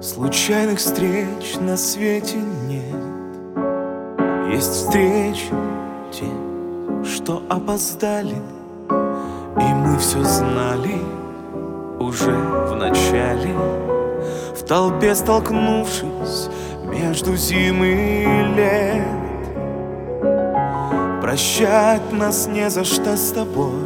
Случайных встреч на свете нет. Есть встречи, те, что опоздали, и мы все знали уже в начале. В толпе столкнувшись между зим и лет, прощать нас не за что с тобой.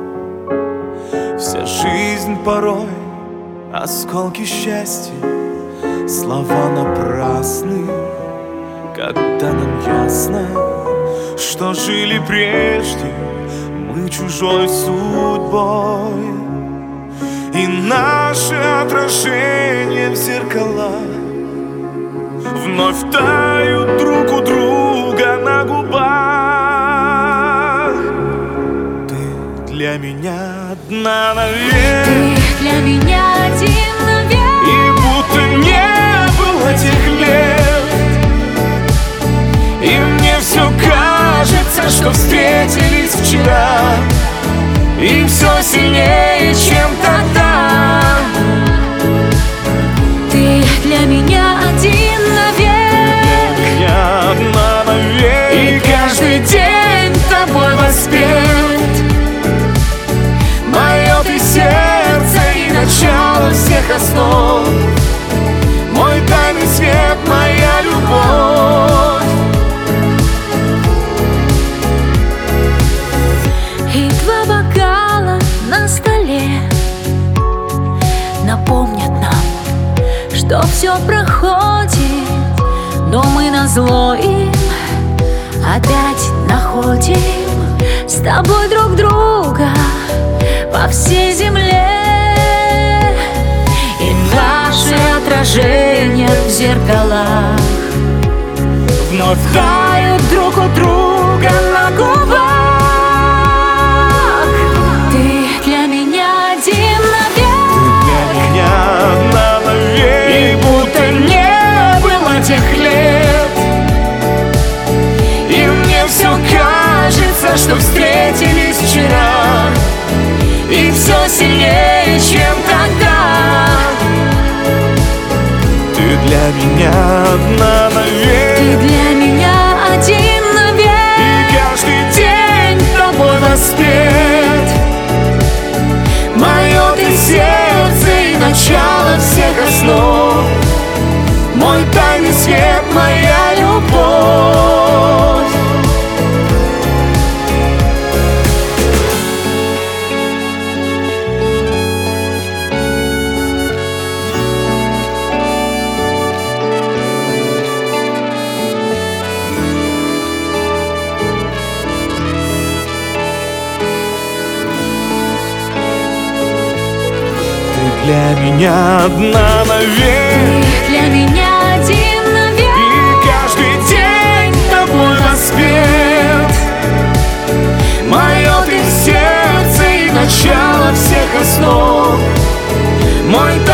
Вся жизнь порой осколки счастья, слова напрасны, когда нам ясно, что жили прежде мы чужой судьбой. И наши отражения в зеркалах вновь тают друг у друга на губах. Ты для меня одна навек, ты для меня один навек, и будто не было тех лет. И мне все кажется, что встретились вчера, и все сильнее, чем тогда. ты для меня один навек, Для меня одна навек, и каждый день тобой воспет. мое ты сердце и начало всех основ, мой тайный свет, моя любовь. И два бокала на столе напомнят нам, что все проходит, но мы назло им опять находим с тобой друг друга по всей земле. И наши отражения в зеркалах вновь тают друг у друга на губах. Ты для меня один навек, Для меня одна навек, и будто не было тех лет. и мне все кажется, что встретились вчера, И все сильнее, чем тогда. ты для меня одна навек, Ты для меня один и навек, каждый день тобой воспет. мое ты сердце и начало всех основ, мой тайный свет, моя любовь. Ты для меня одна навек, Ты для меня один и навек, каждый день тобой воспет. Мое ты сердце и начало всех основ, мой